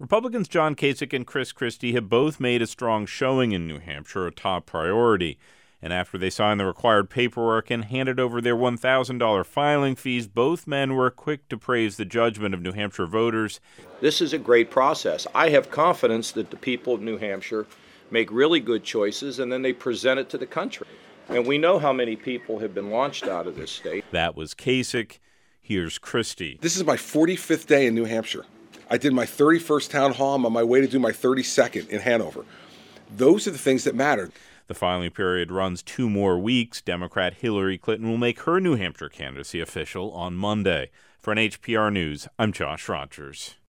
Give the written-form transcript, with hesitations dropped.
Republicans John Kasich and Chris Christie have both made a strong showing in New Hampshire, a top priority. And after they signed the required paperwork and handed over their $1,000 filing fees, both men were quick to praise the judgment of New Hampshire voters. This is a great process. I have confidence that the people of New Hampshire make really good choices, and then they present it to the country. And we know how many people have been launched out of this state. That was Kasich. Here's Christie. This is my 45th day in New Hampshire. I did my 31st town hall. I'm on my way to do my 32nd in Hanover. Those are the things that matter. The filing period runs 2 more weeks. Democrat Hillary Clinton will make her New Hampshire candidacy official on Monday. For NHPR News, I'm Josh Rogers.